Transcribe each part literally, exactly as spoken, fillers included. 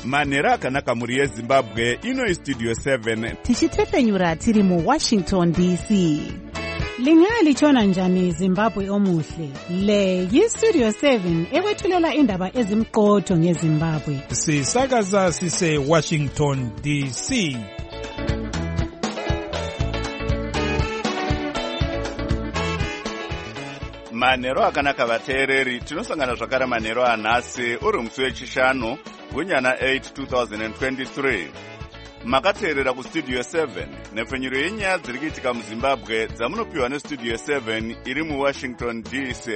manhero akanaka muri yezimbabwe. Ino Studio seven tichitefenyura tiri mu Washington D C. Lingali chona njani Zimbabwe omuhle. Le yi Studio seven ekwethulela indaba ezimqotho ngeZimbabwe. Sisakaza sise Washington D C. manhero akanaka vateereri. Tinosangana zvakare manhero anhasi uri musi wechishanu gunyana eight two thousand twenty-three. Makateerera kustudio seven nepfenyuro yenyaya dziri kuitika muZimbabwe dzamunopiwa nestudio seven iri muWashington D C.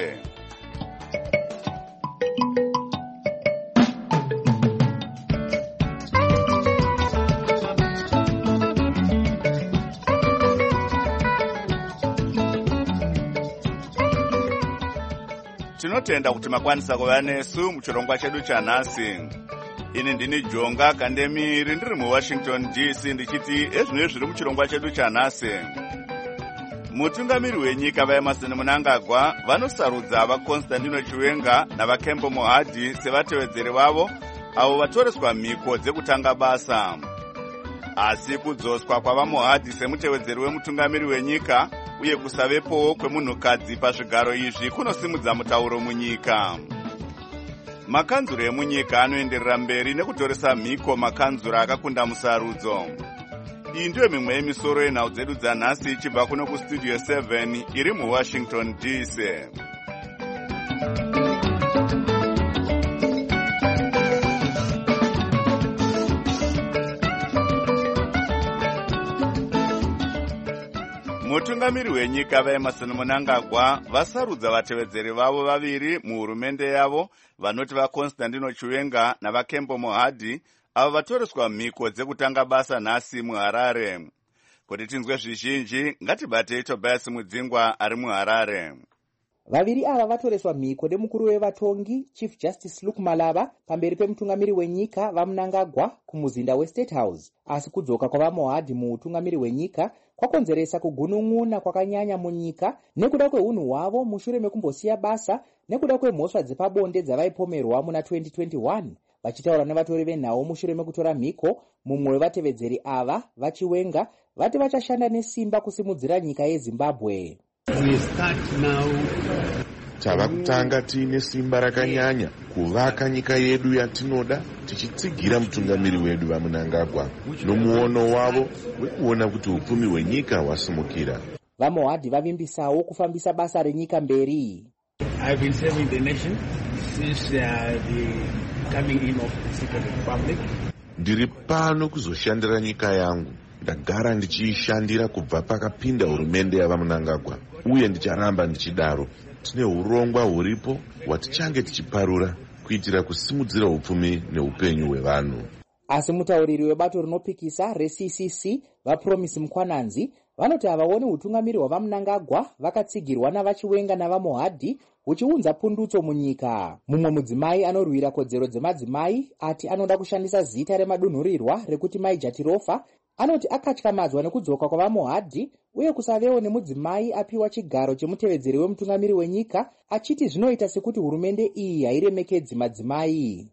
Tinotenda kuti makwanisa kuva nesu muchirongwa chedu chanhasi. Ini ndini Jonga Kandemiri ndiri muWashington D C ndichiti ezvino zviri muchirongwa chedu chanhasi. Mutungamiri wenyika vaEmmerson Mnangagwa vanosarudza vaConstantino Chiwenga navaKembo Mohadhi sevatevedzeri vavo avo vatoreswa mhiko dzekutanga basa. Asi kudzoswa kwavaMohadhi semutevedzeri wemutungamiri wenyika uye kusavepowo kwemunhukadzi pazvigaro izvi kunosimudza mutauro munyika. Makanzuro emunyika anoenderera mberi nekutoresa mhiko makanzuro akakunda musarudzo. Iyi ndiyo mimwe yemisoro yenhau dzedu dzanhasi ichibva kuno kustudio seven iri muWashington D C. Mutungamiri wenyika vaEmmerson Mnangagwa vasarudza vatevedzeri vavo vaviri muhurumende yavo vanoti vaConstantino Chiwenga navaKembo Mohadhi avo vatoreswa mhiko dzekutanga basa nhasi muHarare. Kuti tinzwe zvizhinji ngatibatei Tobias Mudzingwa ari muHarare. Vaviri ava vatoreswa mhiko nemukuru wevatongi Chief Justice Luke Malava pamberi pemutungamiri wenyika vaMnangagwa kumuzinda weState House. Asi kudzoka kwavaMohadhi muutungamiri wenyika kwakonzeresa kugunun'una kwakanyanya munyika nekuda kweunhu hwavo mushure mekumbosiya basa nekuda kwemhosva dzepabonde dzavaipomerwa muna twenty twenty-one. Vachitaura nevatori venhau mushure mekutora mhiko, mumwe wevatevedzeri ava vaChiwenga vati vachashanda nesimba kusimudzira nyika yeZimbabwe. We start now. Tava kutanga tiine simba rakanyanya kuvaka nyika yedu yatinoda tichitsigira mutungamiri wedu vaMnangagwa nomuono wavo wekuona kuti upfumi hwenyika hwasimukira. VaMohadhi vavimbisawo kufambisa basa renyika mberi. I've been serving the nation since uh, the coming in of the Second Republic. Ndiri pano kuzoshandira nyika yangu. Ndagara ndichiishandira kubva pakapinda hurumende yavaMnangagwa uye ndicharamba ndichidaro. Tine urongwa huripo hwatichange tichiparura kuitira kusimudzira upfumi neupenyu hwevanhu. Asi mutauriri webato rinopikisa reC C C vaPromise Mkwananzi vanoti havaoni utungamiri hwavaMnangagwa vakatsigirwa navaChiwenga navaMohadhi huchiunza pundutso munyika. Mumwe mudzimai anorwira kodzero dzemadzimai ati anoda kushandisa zita remadunhurirwa rekuti Mai Jatirofa anoti akatyamadzwa nekudzoka kwavaMohadhi uye kusavewo nemudzimai apiwa chigaro chemutevedzeri wemutungamiri wenyika achiti zvinoita sekuti hurumende iyi hairemekedzi madzimai.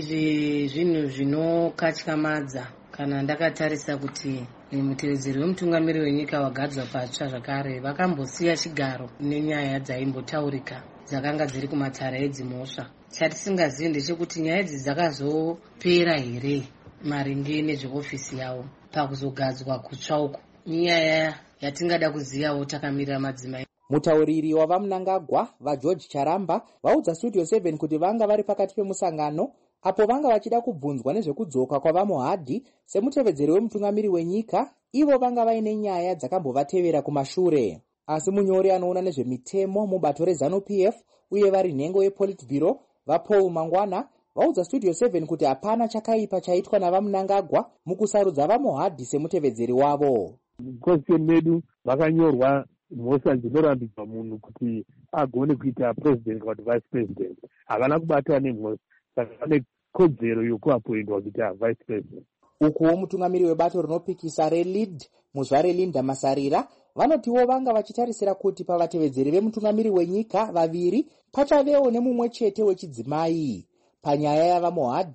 Izvi zvinhu zvinokatyamadza kana ndakatarisa kuti mutevedzeri wemutungamiri wenyika wagadzwa patsva zvakare vakambosiya chigaro nenyaya dzaimbotaurika dzakanga dziri kumatara edzimhosva. Chatisingazivi ndechekuti nyaya idzi dzakazopera here maringe nezveofisi yavo pakuzogadzwa kutsva uku. Nyaya yatingada kuziyawo takamirira madzimai. Mutauriri wavaMnangagwa vaGeorge Charamba vaudza Studio seven kuti vanga vari pakati pemusangano apo vanga vachida kubvunzwa nezvekudzoka kwavaMohadhi semutevedzeri wemutungamiri wenyika, ivo vanga vaine nyaya dzakambovatevera kumashure. Asi munyori anoona nezvemitemo mubato reZANU-P F uye vari nhengo yePolitburo vaPaul Mangwana vaudza Studio seven kuti hapana chakaipa chaitwa navaMnangagwa mukusarudza vaMohadhi semutevedzeri wavo. Constitution medu vakanyorwa mhosva dzinorambidzwa munhu kuti agone kuita president kana vice president. Havana kubatwa nemhosva saka vane kodzero yokuapoindwa kuita vice president. Ukuwo mutungamiri webato rinopikisa reLead muzvare Linda Masarira vanotiwo vanga vachitarisira kuti pavatevedzeri vemutungamiri wenyika vaviri pachavewo nemumwe chete wechidzimai. Panyaya yavaMohadhi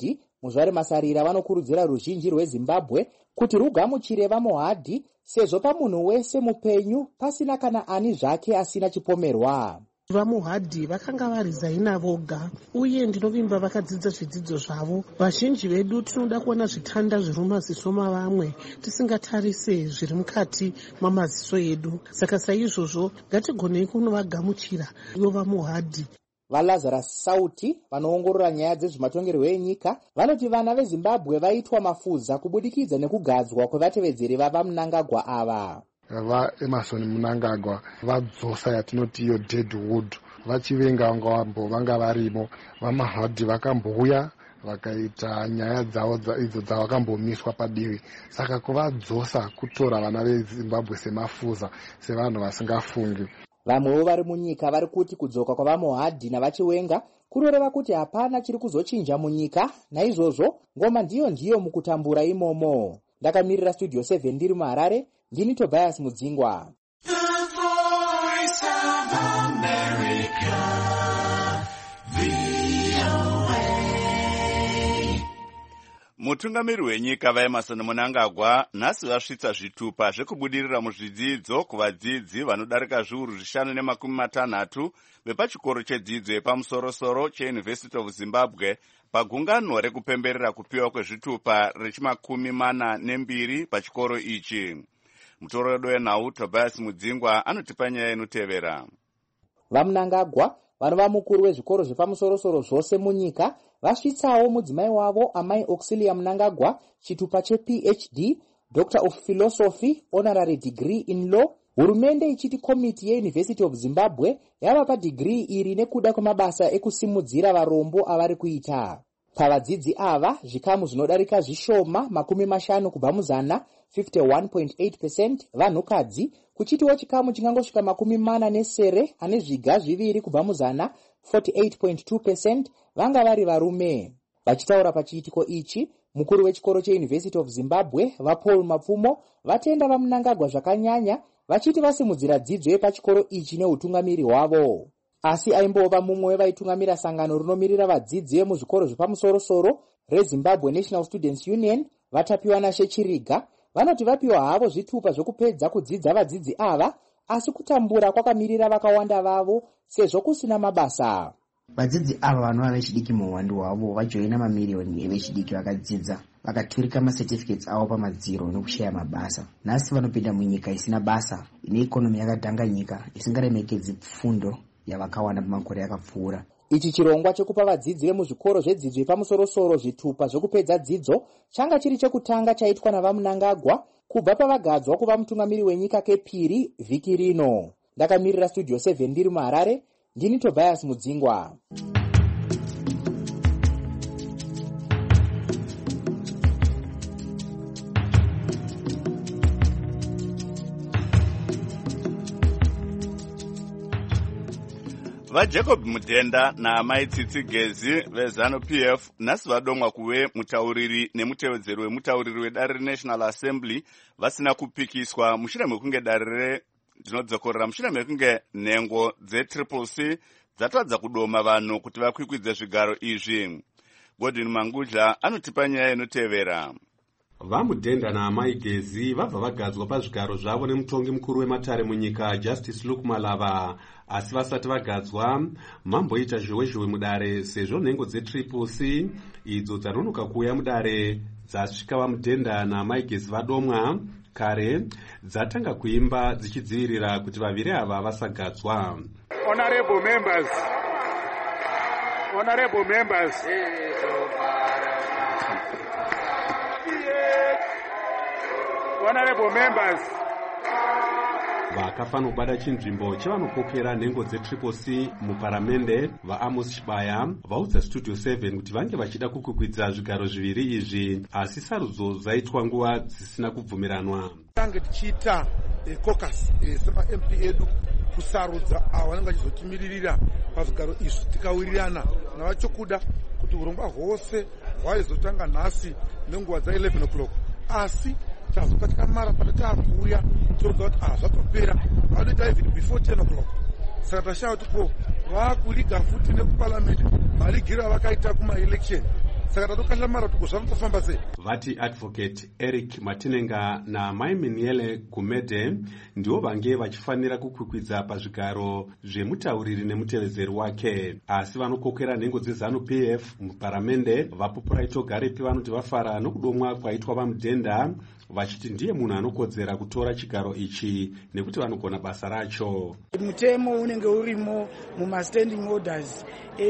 Muzvari Masarira vanokurudzira ruzhinji rweZimbabwe kuti rugamuchire vaMohadhi sezvo pamunhu wese mupenyu pasina kana ani zvake asina chipomerwa. VaMohadhi vakanga varizaina voga uye ndinovimba vakadzidza zvidzidzo zvavo. Vazhinji vedu tinoda kuona zvitanda zviri mumaziso mavamwe tisingatarise zviri mukati mamaziso edu. Saka saizvozvo ngatigonei kunovagamuchira ivo vaMohadhi. VaLazarus Sauti vanoongorora nyaya dzezvematongerwo enyika vanoti vana veZimbabwe vaitwa mafuza kubudikidza nekugadzwa kwevatevedzeri vavaMnangagwa ava. VaEmerson Mnangagwa vadzosa yatinoti iyo deadwood, vachivenga vangavambo vanga varimo. VaMohadhi vakambouya vakaita nyaya dzavo idzo dzavakambomiswa padivi. Saka kuvadzosa kutora vana veZimbabwe semafuza, sevanhu vasingafungi. Vamwewo vari munyika vari kuti kudzoka kwavaMohadhi navaChiwenga kuroreva kuti hapana chiri kuzochinja munyika, naizvozvo ngoma ndiyo ndiyo mukutambura imomo. Ndakamirira Studio seven ndiri muHarare, ndini Tobias Mudzingwa. Mutungamiri wenyika vaEmerson Mnangagwa nhasi vasvitsa zvitupa zvekubudirira muzvidzidzo kuvadzidzi vanodarika zviuru zvishanu nemakumi matanhatu vepachikoro chedzidzo yepamusorosoro cheUniversity of Zimbabwe pagungano rekupemberera kupiwa kwezvitupa rechimakumi mana nembiri pachikoro ichi. Mutoredo wenhau Tobias Mudzingwa anotipa nyaya inotevera. VaMnangagwa vanova mukuru wezvikoro zvepamusorosoro zvose munyika vasvitsawo mudzimai wavo Amai Auxilia Mnangagwa chitupa chePhD, Doctor of Philosophy, Honorary Degree in Law. Hurumende ichiti komiti yeUniversity of Zimbabwe yavapa degree iri nekuda kwemabasa ekusimudzira varombo avari kuita. Pavadzidzi ava zvikamu zvinodarika zvishoma makumi mashanu kubva muzana fifty-one point eight percent vanhukadzi, kuchitiwo chikamu chingangosvika makumi mana nesere ane zviga zviviri kubva muzana forty-eight point two percent vanga vari varume. Vachitaura pachiitiko ichi, mukuru wechikoro cheUniversity of Zimbabwe vaPaul Mapfumo vatenda vaMnangagwa zvakanyanya, vachiti vasimudzira dzidzo yepachikoro ichi neutungamiri hwavo. Asi aimbova mumwe wevaitungamira sangano rinomirira vadzidzi vemuzvikoro zvepamusorosoro reZimbabwe National Students Union, Vatapiwa Shechiriga, vanoti vapiwa havo zvitupa zvokupedza kudzidza vadzidzi ava, asi kutambura kwakamirira vakawanda vavo sezvo kusina mabasa. Vadzidzi ava vanova vechidiki muhwando hwavo vajoina mamiriyoni evechidiki vakadzidza vakaturika macertificates avo pamadziro nokushaya mabasa. Nhasi vanopinda munyika isina basa, ine ikonomi yakadhanganyika isingaremekedzi fundo yavakawana pamakore akapfuura. Ichi chirongwa chekupa vadzidzi vemuzvikoro zvedzidzo yepamusorosoro zvitupa zvokupedza dzidzo changa chiri chekutanga chaitwa navaMnangagwa kubva pavagadzwa kuva mutungamiri wenyika kepiri vhiki rino. Ndakamirira Studio seven ndiri muHarare, ndini Tobias Mudzingwa. VaJacob Mudhenda naAmai Tsitsigezi veZanu-P F nhasi vadomwa kuve mutauriri nemutevedzeri wemutauriri wedare reNational Assembly vasina kupikiswa mushure mekunge dare rinodzokorera mushure mekunge nhengo dzetriple C dzatadza kudoma vanhu kuti vakwikwidze zvigaro izvi. Godwin Mangudla anotipa nyaya inotevera. VaMudhenda naAmai Gezi vabva vagadzwa pazvigaro zvavo nemutongi mukuru wematare munyika Justice Luke Malava, asi vasati vagadzwa mamboita zhowezhowe mudare sezvo nhengo dzetriple C idzo dzanonoka kuuya mudare dzasvika VaMudhenda naAmai Gezi vadomwa kare dzatanga kuimba dzichidzivirira kuti vaviri ava vasagadzwa. Honorable members, honorable members, honorable members, vakafanira kubata chinzvimbo chevanopokera nhengo dzetriple C muparamende vaAmos Chibaya vaudza Studio seven kuti vange vachida kukwikwidza zvigaro zviviri izvi, asi sarudzo dzaitwa nguva dzisina kubvumiranwa. Tange tichiita caucus sema-M P edu kusarudza avo vanenge vachizotimiririra pazvigaro izvi tikawirirana navachokuda kuti urongwa hwose hwaizotanga nhasi nenguva dza-eleven o'clock, asi tazoka tikamara pata taakuuya torodza kuti ah zvatopera vanoita even before ten o'clock. Saka tashaya kuti ko vakuliga futi nekuparliament maligiro avakaita kumaelection saka tatokashlamara kuti zvamutofamba sei. Vati advocate Eric Matinenga naMai Miniele Gumede ndivo vange vachifanira kukwikwidza pazvigaro zvemutauriri nemutevedzeri wake, asi vanokokera nhengo dzeZANU P F muparamende vapupuraito Garepi vanoti vafara nokudomwa kwaitwa vamudhenda, vachiti ndiye munhu anokodzera kutora chigaro ichi nekuti vanogona basa racho. Mutemo unenge urimo mumastanding orders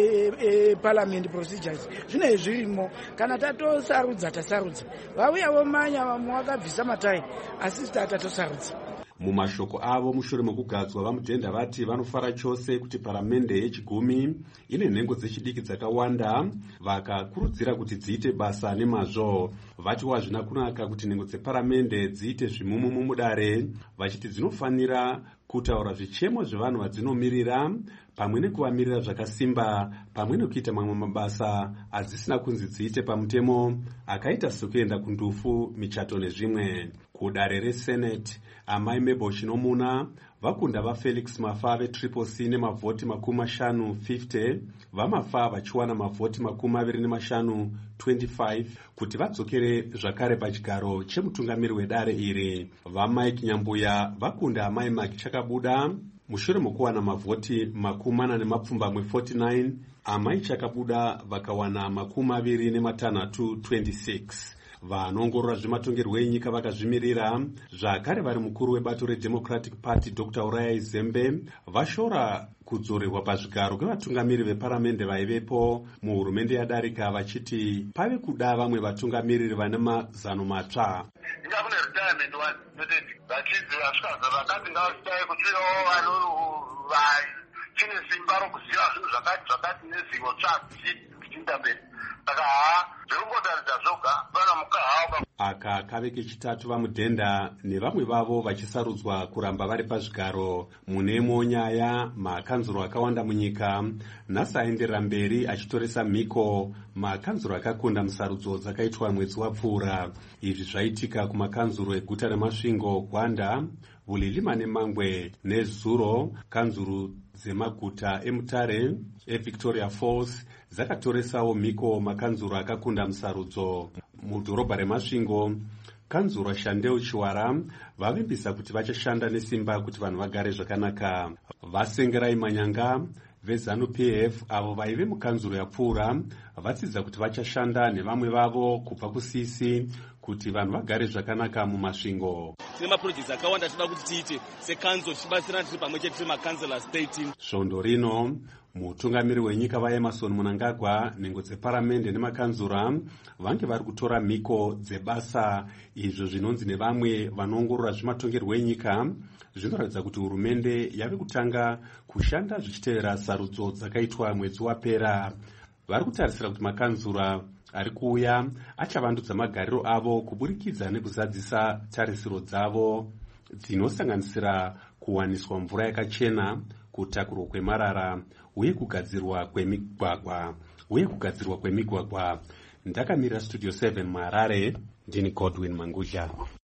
eparliament procedures zvine zvirimo, kana tatosarudza tasarudza, vauya vomanya vamwe vakabvisa matai asi tatatosarudza. Mumashoko avo mushure mokugadzwa vamudhenda vati vanofara chose kuti paramende yechigumi ine nhengo dzechidiki dzakawanda, vakakurudzira kuti dziite basa nemazvo. Vati wazvina kunaka kuti nhengo dzeparamende dziite zvimumumu mudare, vachiti dzinofanira kutaura zvichemo zvevanhu vadzinomirira pamwe nekuvamirira zvakasimba pamwe nekuita mamwe mabasa adzisina kunzi dziite pamutemo akaita sekuenda kundufu, michato nezvimwe. Kudare reSenate Amai Mabel Chinomuna vakunda vaFelix Mafa veTriple C nemavhoti makumi mashanu fifty, vamafa vachiwana mavhoti makumi maviri nemashanu twenty-five kuti vadzokere zvakare pachigaro chemutungamiri wedare iri. VaMike Nyambuya vakunda Amai Maki Chakabuda mushure mokuwana mavhoti makumi mana nemapfumbamwe forty-nine, Amai Chakabuda vakawana makumi maviri nematanhatu twenty-six. Vanongorora zvematongerwo enyika vakazvimirira zvakare vari mukuru webato reDemocratic Party Doctor Uraya Izembe vashora kudzorerwa pazvigaro kwevatungamiri veparamende vaivepo muhurumende yadarika, vachiti pave kuda vamwe vatungamiriri vane mazano matsva. Inga kune retirement one noteti vachidzi vasvikaza vakati ngavasitai kutsvirawo vanhu vachine simba rokuziva zvinhu zvakati zvakati nezivo tsvadzi kuchiinda mberi. Saka haa zvirongotaridza zvoga vana mukahawa. Aka kave kechitatu vamudhenda nevamwe vavo vachisarudzwa kuramba vari pazvigaro. Munemo nyaya makanzuro akawanda munyika nhasi aenderera mberi achitoresa mhiko makanzuro akakunda musarudzo dzakaitwa mwedzi wapfuura. Izvi zvaitika kumakanzuro eguta reMasvingo, Gwanda, Bulilima neMangwe neZuro. Kanzuro dzemaguta eMutare, eVictoria Falls dzakatoresawo mhiko makanzuro akakunda musarudzo. Mudhorobha reMasvingo, kanzuro Shandeu Chiwara vavimbisa kuti vachashanda nesimba kuti vanhu vagare zvakanaka. Vasengerai Manyanga veZANU P F avo vaive mukanzuro yapfuura vatsidza kuti vachashanda nevamwe vavo kubva kusisi kuti vanhu vagare zvakanaka mumasvingo. Tine maprojects akawanda tinoda kuti tiite sekanzuro tichibatsirana tiri pamwe chete makanzela state. Svondo rino mutungamiri wenyika vaEmmerson Mnangagwa, nhengo dzeparamende nemakanzura vange vari kutora mhiko dzebasa, izvo zvinonzi nevamwe vanoongorora zvematongerwo enyika zvinoratidza kuti hurumende yave kutanga kushanda zvichitevera sarudzo dzakaitwa mwedzi wapera. Vari kutarisira kuti makanzura ari kuuya achavandudza magariro avo kuburikidza nekuzadzisa tarisiro dzavo dzinosanganisira kuwaniswa mvura yakachena, kutakurwa kwemarara uye kugadzirwa kwemigwagwa uye kugadzirwa kwemigwagwa. Ndakamira Studio seven muHarare, ndini Godwin Mangudya.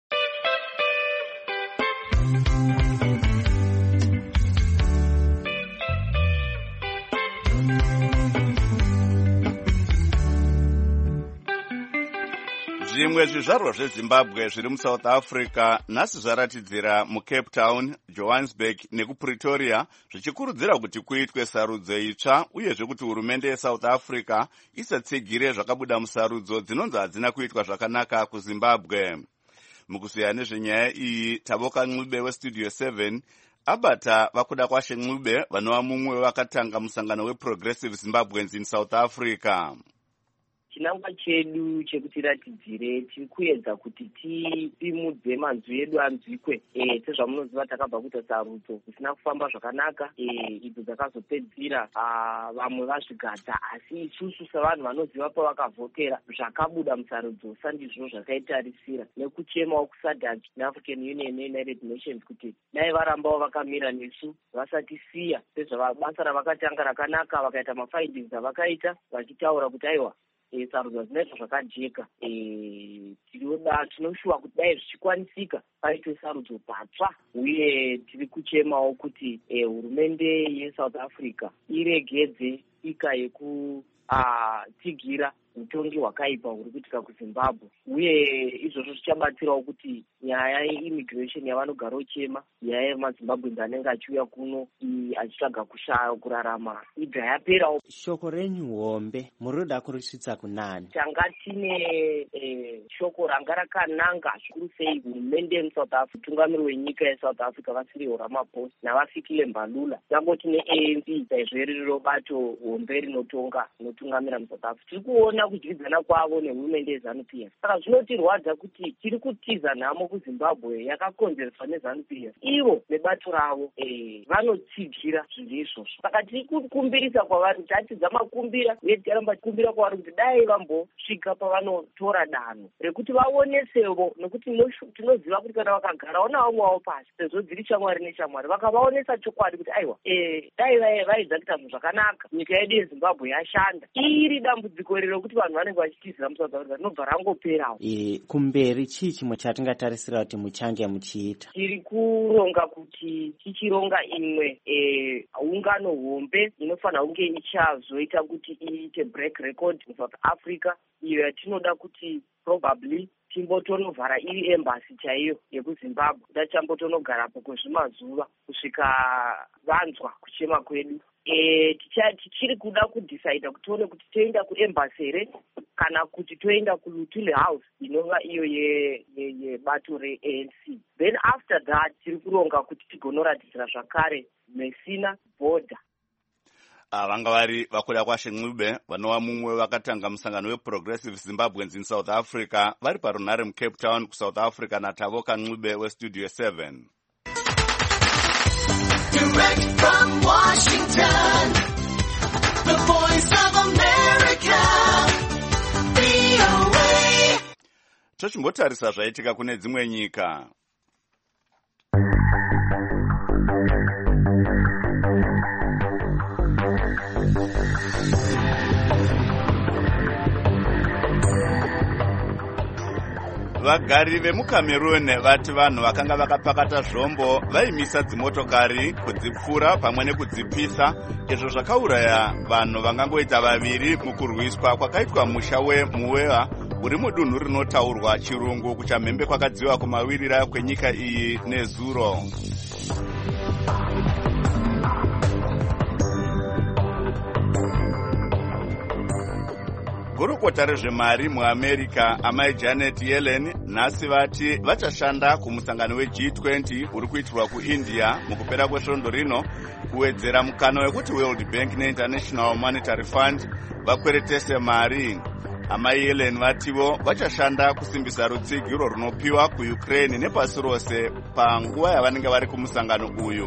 Zvimwe zvizvarwa zveZimbabwe zviri muSouth Africa nhasi zvaratidzira muCape Town, Johannesburg nekuPretoria zvichikurudzira kuti kuitwe sarudzo itsva uyezve kuti hurumende yeSouth Africa isatsigire zvakabuda musarudzo dzinonzi hadzina kuitwa zvakanaka kuZimbabwe. Mukuziya nezvenyaya iyi, Tavoka Ncube weStudio seven abata vakuda kwashe Ncube vanova mumwe vakatanga musangano weProgressive Zimbabweans in South Africa. Chinangwa chedu chekutiratidzire tiri kuedza kuti tipimudze manzwi edu anzwikwe. Eh, sezvamunoziva takabva kuita sarudzo kusina kufamba zvakanaka, eh, idzo dzakazopedzira vamwe vazvigadza, asi isusu savanhu vanoziva pavakavhotera zvakabuda musarudzo sandizvo zvakaitarisira nekuchemawo kuSADC neAfrican Union neUnited Nations kuti dai varambawo vakamira nesu vasatisiya sezvabasa ravakatanga rakanaka vakaita mafindings avakaita vachitaura kuti aiwa E, sarudzo dzinoita zvakajeka. E, tinoda tinoshuwa kuti dai zvichikwanisika paitwe sarudzo patsva, uye tiri kuchemawo kuti e, hurumende yeSouth Africa iregedze ika yekutigira utongi hwakaipa huri kuitika kuzimbabwe, uye izvozvo zvichabatsirawo kuti nyaya yeimmigration yavanogara uchema, nyaya yemazimbabwenzi anenge achiuya kuno achitsvaga kushaya kurarama ibva yaperawo. Shoko renyu hombe muroda kurisvitsa kunani? Tanga tine eh, shoko ranga rakananga zvikuru sei hurumende yemusouth africa, mutungamiri wenyika yeSouth Africa Vasiriyo Ramaphosa navafikile Mbalula, tangoti ne-A N C saizvo bato hombe rinotonga rinotungamira muSouth Africa. Tiri kuona kudyidzana kwavo nehurumende yeZANU P F. Saka zvinotirwadza kuti tiri kutiza nhamo kuZimbabwe yakakonzerwa neZANU P F. Ivo nebato ravo eh, vanotsigira zvinhu izvozvo. Saka tiri kukumbirisa kwavari, tatidza makumbira uye tikaramba kumbira kwavari kuti dai vambosvika pavanotora danho rekuti vaonesevo, nekuti tinoziva kuti kana vakagarawo navamwe wavo pasi, sezvo dziri shamwari neshamwari, vakavaonesa chokwadi kuti aiwa eh, dai vaidza kuita zvinhu zvakanaka, nyika yedu yeZimbabwe yashanda. Iri dambudziko rero rekuti vanhu vanenge vachitizira muSouth Africa rinobva rangoperawo. E, kumberi chii chimwe chatingatarisira kuti muchange muchiita? Tiri kuronga kuti tichironga imwe e, ungano hombe inofanira kunge ichazoita kuti iite break record muSouth Africa, iyo yatinoda kuti probably timbotonovhara iri embassy chaiyo yekuZimbabwe, dachambotonogarapo kwezvimazuva kusvika vanzwa kuchema kwedu. E, tichiri kuda kudhisaida kuti tione kuti toenda kuembassy here kana kuti toenda kuLutuli House inova iyo yebato re-A N C. Then after that tiri kuronga kuti tigonoratidzira zvakare Messina border. Vanga vari vakwira kwashe Ncube vanova mumwe vakatanga musangano weProgressive Zimbabweans in South Africa vari parunhare muCape Town kuSouth Africa naTavoka Ncube weStudio seven. Direct from Washington, the voice of America, V O A. Tochimbotarisa zvaitika kune dzimwe nyika. Vagari vemuCameroon vati vanhu vakanga vakapakata zvombo vaimisa dzimotokari kudzipfura pamwe nekudzipisa, izvo zvakauraya vanhu vangangoita vaviri mukurwiswa kwakaitwa musha weMuwewa uri mudunhu rinotaurwa chirungu kuchamhembe kwakadziwa kumawirira kwenyika iyi nezuro. Gurukota rezvemari muAmerica amai Janet Yellen nhasi vati vachashanda kumusangano weG twenty uri kuitirwa kuIndia mukupera kwesvondo rino kuwedzera mukana wekuti World Bank neInternational Monetary Fund vakweretese mari. Amai Yellen vativo vachashanda kusimbisa rutsigiro runopiwa kuUkraine nepasi rose panguva yavanenge vari kumusangano uyu.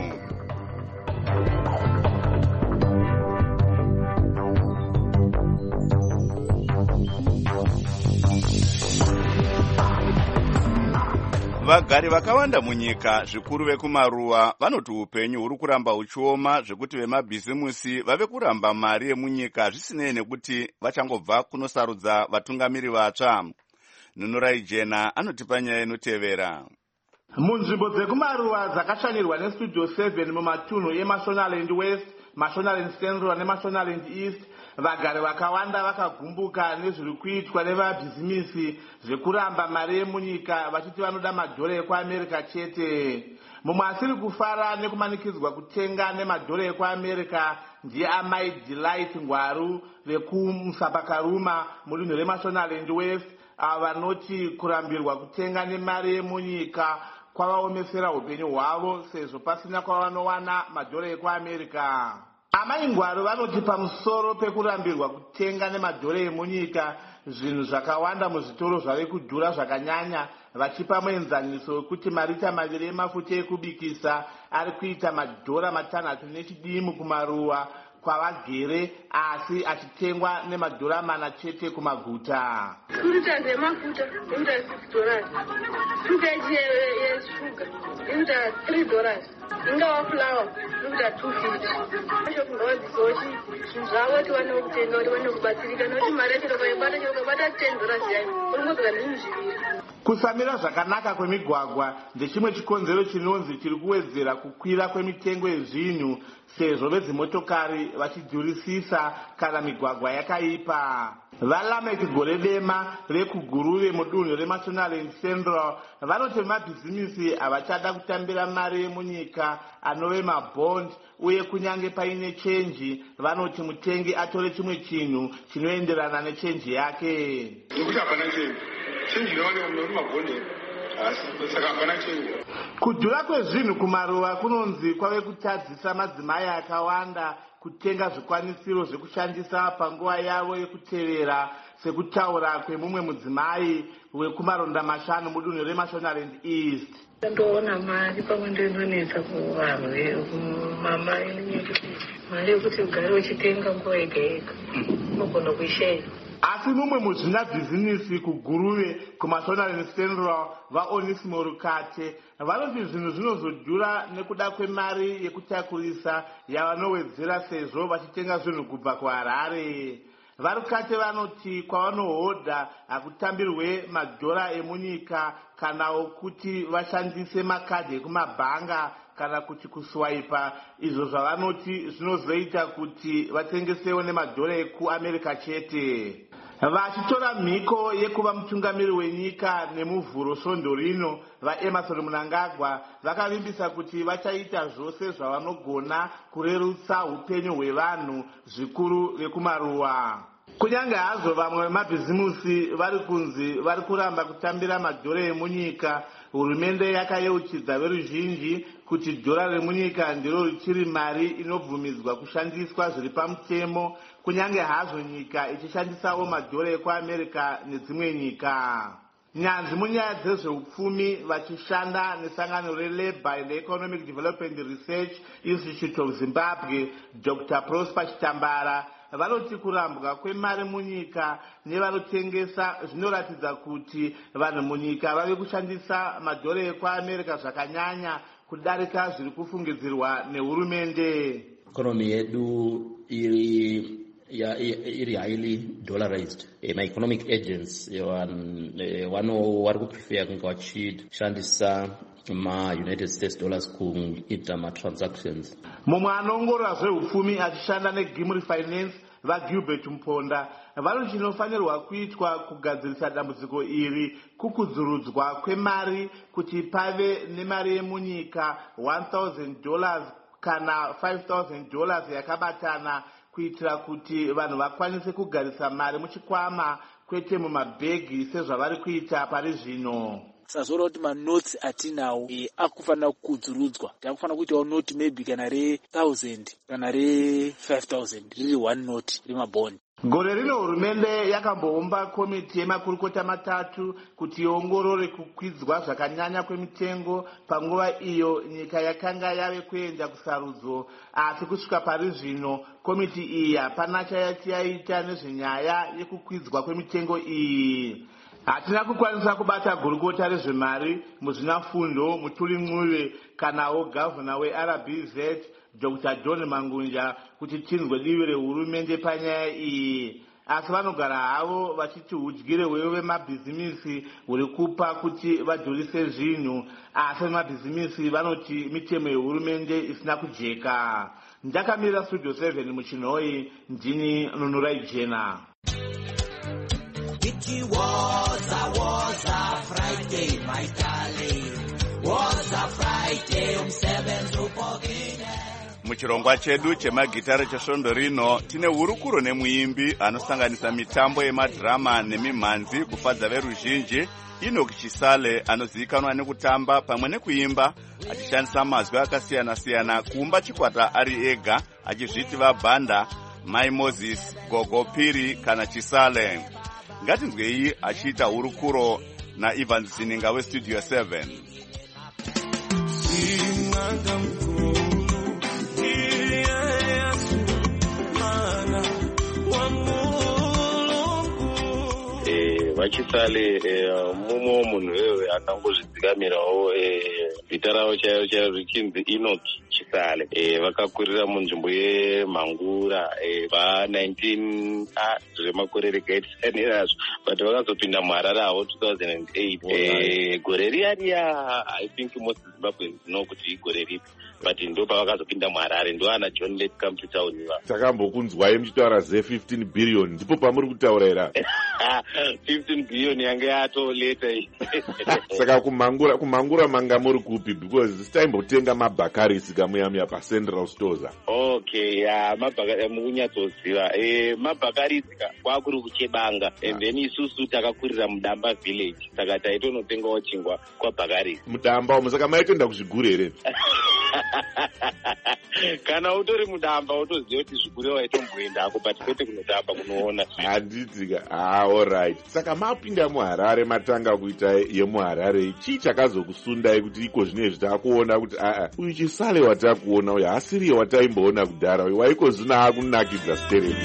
Vagari vakawanda munyika zvikuru vekumaruwa vanoti upenyu huri kuramba huchioma zvekuti vemabhizimusi vave kuramba mari yemunyika zvisinei nekuti vachangobva kunosarudza vatungamiri vatsva. Nunurai Jena anotipa nyaya inotevera. Munzvimbo dzekumaruwa dzakashanirwa neStudio seven mumatunhu eMashonaland West, Mashonaland Central neMashonaland East, vagari vakawanda vakagumbuka nezviri kuitwa nevabhizimisi zvekuramba mari yemunyika vachiti vanoda madhora ekuAmerica chete. Mumwe asiri kufara nekumanikidzwa kutenga nemadhora ekuAmerica ndiye amai Delight Ngwaru vekuMusapakaruma mudunhu reMashonaland West, ava vanoti kurambirwa kutenga nemari yemunyika kwavaomesera upenyu hwavo sezvo pasina kwavanowana madhora ekuAmerica. Amai Ngwaru vanoti pamusoro pekurambirwa kutenga nemadhora emunyika zvinhu zvakawanda muzvitoro zvave kudhura zvakanyanya, vachipa muenzaniso wekuti marita maviri emafuta ekubikisa ari kuita madhora matanhatu nechidimu kumaruwa kwavagere, asi achitengwa nemadhora mana chete kumaguta. Futa dzemafuta inoita six dollars, futa yeshuga inoita three dollars, ingawa flour inoita two fifty. Asho kungawadzisochi zvinhu zvavo kuti vaone kutenga kuti vaone kubatsirika, nokuti mari yacho ukaibata chero ukabata ten dollars yayo unongodzika zvinhu zviviri. Kusamira zvakanaka kwemigwagwa ndechimwe chikonzero chinonzi chiri kuwedzera kukwira kwemitengo yezvinhu sezvo vezimotokari vachidhurisisa kana migwagwa yakaipa. Valamek gore dema rekuguruve mudunhu reMashonaland Central vanoti vemabhizimisi havachada kutambira mari yemunyika anove mabhondi, uye kunyange paine chenji vanoti mutengi atore chimwe chinhu chinoenderana nechenji yake. Nekuti hapana chenji. Chenji inowanikwa mumabhondi asi saka hapana chenji. Kudhura kwezvinhu kumaruva kunonzi kwave kutadzisa madzimai akawanda kutenga zvikwanisiro zvekushandisa panguva yavo yekutevera, sekutaura kwemumwe mudzimai wekumaronda mashanu mudunhu reMashonaland East. Ndoona mari pamwe ndinonetsa kuvanhu kumamai nekuti mari yekuti ugare uchitenga nguva yega yega unogona kuishaya. Asi mumwe muzvina bhizinisi kuguruve kuMashonaland Central vaOnesimo Rukate vanoti zvinhu zvinozodhura nekuda kwemari yekutakurisa yavanowedzera sezvo vachitenga zvinhu kubva kuHarare. Varukate vanoti kwavanohodha hakutambirwe madhora emunyika kanawo kuti vashandise makadhi ekumabhanga kana kuti kuswaipa, izvo zvavanoti zvinozoita kuti vatengesewo nemadhora ekuAmerica chete. Vachitora mhiko yekuva mutungamiri wenyika nemuvhuro svondo rino, vaEmmerson Mnangagwa vakavimbisa kuti vachaita zvose zvavanogona kurerutsa upenyu hwevanhu zvikuru vekumaruwa. Kunyange hazvo vamwe vemabhizimusi vari kunzi vari kuramba kutambira madhora emunyika, hurumende yakayeuchidza veruzhinji kuti dhora remunyika ndiro richiri mari inobvumidzwa kushandiswa zviri pamutemo, kunyange hazvo nyika ichishandisawo madhora ekuAmerica nedzimwe nyika. Nyanzvi munyaya dzezveupfumi vachishanda nesangano reLabour and Economic Development Research Institute of Zimbabwe, Doctor Prosper Chitambara vanoti kurambwa kwemari munyika nevanotengesa zvinoratidza kuti vanhu munyika vave kushandisa madhora ekuAmerica zvakanyanya kudarika zviri kufungidzirwa nehurumende. Economy yedu iri ya iri highly dollarized. E, my economic agents wano vari kuprefer kunge vachishandisa ma-United States dollars kuita ma-transactions. Mumwe anoongorora zveupfumi achishanda neGimri Finance vaGilbert Mponda vanoti chinofanirwa kuitwa kugadzirisa dambudziko iri kukudzurudzwa kwemari kuti pave nemari yemunyika one thousand dollars kana five thousand dollars yakabatana, kuitira kuti vanhu vakwanise kugarisa mari muchikwama kwete mumabhegi sezvavari kuita pari zvino. Sazora kuti manotsi atinawo e, akufanira kudzurudzwa. Takufanira kuitawo noti maybe kana re one thousand kana re five thousand riri one note remabhondi. Gore rino hurumende yakamboumba komiti yemakurukota matatu kuti iongorore kukwidzwa zvakanyanya kwemitengo panguva iyo nyika yakanga yave kuenda kusarudzo, asi kusvika pari zvino komiti iyi hapana chayati yaita nezvenyaya yekukwidzwa kwemitengo iyi. Hatina kukwanisa kubata gurukota rezvemari muzvinafundo Mutuli Mnuve kanawo gavhana weR B Z Doctor John Mangunja kuti tinzwe divi rehurumende panyaya iyi, asi vanogara havo vachiti udyire hwevo vemabhizimisi huri kupa kuti vadhurise zvinhu, asi vemabhizimisi vanoti mitemo yehurumende isina kujeka. Ndakamira Studio seven muChinhoyi, ndini Nunurai Jena. It was a, was a Friday, my darling. Was a Friday, um seven to Muchirongwa chedu chemagitare chesvondo rino tine hurukuro nemuimbi anosanganisa mitambo yemadhirama nemimhanzi kufadza veruzhinji. Enoch Chisale anozivikanwa nekutamba pamwe nekuimba achishandisa mazwi akasiyana-siyana kuumba chikwata ari ega achizviti vabhanda, Mai Moses, Gogo Piri kana Chisale. Ngatinzwei achiita hurukuro naIvan Zininga weStudio seven. Vachisale mumwe munhu wewe akangozvidzikamirawo zita ravo chaivo chaivo richinzi Enoch Chisale. E, vakakurira munzvimbo yeMhangura e, pa-nineteen ah zvemakore rekaitisanirasvo but vakazopinda muHarare havo two thousand eight. E, gore riya riya I think most Zimbabweans know kuti igore ripi but ndo pavakazopinda muHarare ndo ana John Lett come to town iva. Takambokunzwai muchitaura ze fifteen billion ndipo pamuri kutaura ira fifteen billion yange yatoleta saka kumhangura kumhangura manga muri kupi because taimbotenga mabhakarisi kamuyamya pacentral stores. Okay, ya mabhakarisi mukunyatsoziva e mabhakarisi kwakuri kuchebanga and then isusu takakurira mudamba village saka taitonotengawo chingwa kwabhakarisi mudamba umo saka maitoenda kuzvigure here kana utori mudamba utoziva kuti zvigure waitomboendako but kwete kunotamba kunoona handitika ah alright. Saka mapinda muHarare matanga kuita yemuHarare chii chakazokusundai kuti iko zvinezvi takuona kuti aa uyu Chisale watakuona uyu hasiriye wataimboona kudhara uyu waikozvina akunakidza stereo.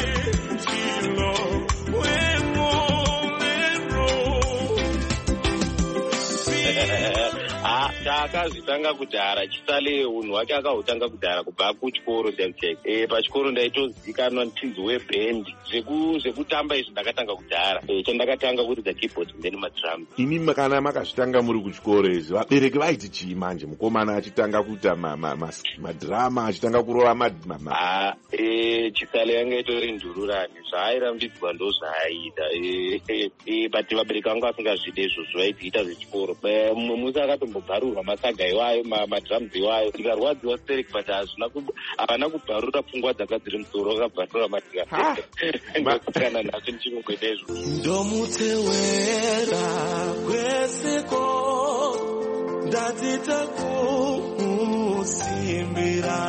takazvitanga kudhara Chisale unhu hwake akahutanga kudhara kubva kuchikoro demtech. E, pachikoro ndaitozikanwa ntinzi webhendi zvekutamba izvi ndakatanga kudhara e, chandakatanga kuridza keyboard then madrum. Ini kana makazvitanga muri kuchikoro izvi vabereki vaiti chii manje mukomana achitanga kuita madhirama achitanga kurova ma e, Chisale yanga itori ndururani zvaairambidzwa ndo zvaaiita e, but vabereki vangu vasingazvide izvozvo vaitiita zvechikoro. Mumwe musi akatombobharurwa masaga iwayo madrums iwayo ndikarwadziwa stereki but havana kubharura pfungwa dzanga dziri musoro vakabharura matikakana nacho ndichimugweta izvozvo. ndomutewera kwesiko ndadzita kumusimbira.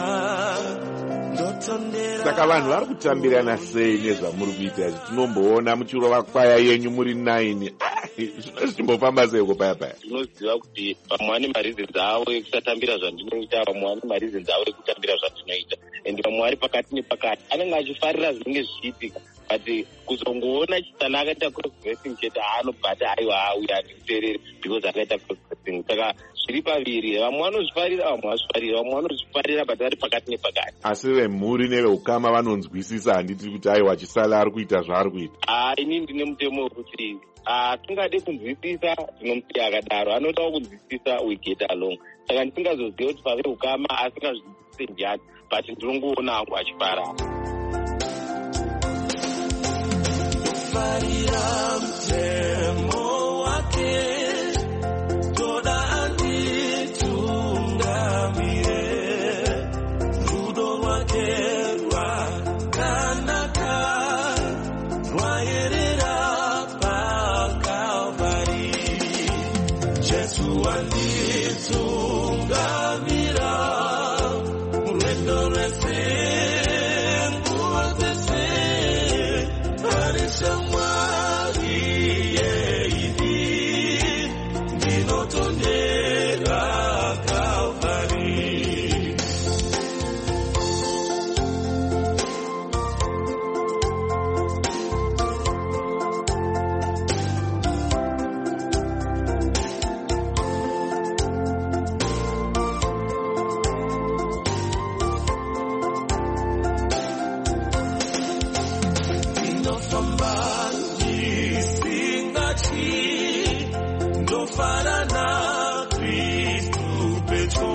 Saka vanhu vari kutambirana sei nezvamuri kuita izvi? Tinomboona muchirova kwaya yenyu muri nine zvino zvichimbofamba seiko paya paya? Ndinoziva kuti vamwe vane mareasons avo ekusatambira zvandinoita, vamwe vane mareasons avo ekutambira zvandinoita, and vamwe vari pakati nepakati anenge achifarira zvinenge zvichiitika but kuzongoona Chisale akaita cross dressing chete anobvati aiwa auya andikuteereri because akaita cross dressing. Saka zviri paviri, vamwe vanozvifarira vamwe vazvifarira, vamwe vanozvifarira but vari pakati nepakati. Asi vemhuri neveukama vanonzwisisa, handiti kuti aiwa Chisale ari kuita zvaari kuita? Ah, ini ndine mutemo wekuti tingade kunzwisisa tinomusiya akadaro, anodawo kunzwisisa we get along. Saka ndisingazoziva kuti paveukama asingazwisise njani but ndinongoona angu achifara. Farira mtemo wake toda anditungamire rudo rwake rwakanaka rwayerera paKalvari. Jesu anditungamira rwendo rwese nguva dzese Mwari yeidi ndinotondera Kalvari. Ndofarana Kristu Petro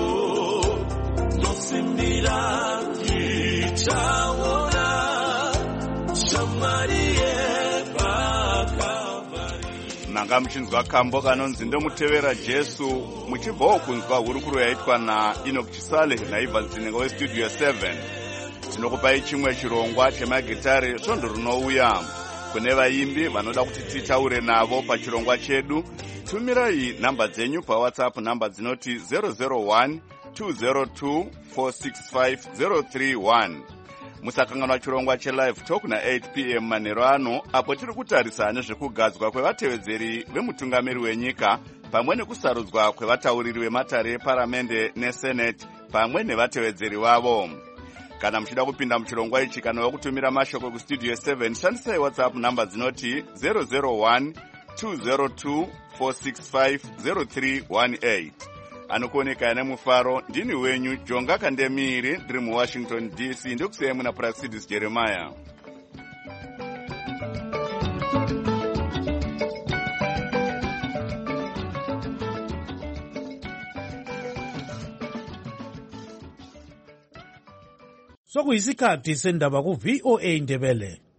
ndosimbira ndichaona shamwari yepaKalvari. manga muchinzwa kambo kanonzi ndomutevera Jesu, muchibvawo kunzwa hurukuro yaitwa na Enoch Chisale naIvan Zinenga westudio seven. Tinokupai chimwe chirongwa chemagitare svondo rinouya. Kune vaimbi vanoda kuti titaure navo pachirongwa chedu, tumirai namba dzenyu paWhatsApp, namba dzinoti zero zero one two zero two four six five zero three one. Musakanganwa chirongwa chelive talk na eight p m manheru ano, apo tiri kutarisa nezvekugadzwa kwevatevedzeri vemutungamiri wenyika pamwe nekusarudzwa kwevatauriri vematare eparamende neseneti pamwe nevatevedzeri vavo. Kana muchida kupinda muchirongwa ichi kana wakutumira mashoko kustudio seven, shandisai WhatsApp namba dzinoti zero zero one two zero two four six five zero three one eight. anokuoneka nemufaro. Ndini wenyu Jonga Kandemiri ndiri muWashington D C. Ndokusiyai muna Prasidis Jeremiah. Sokuyisikhathi sendaba ku V O A Ndebele.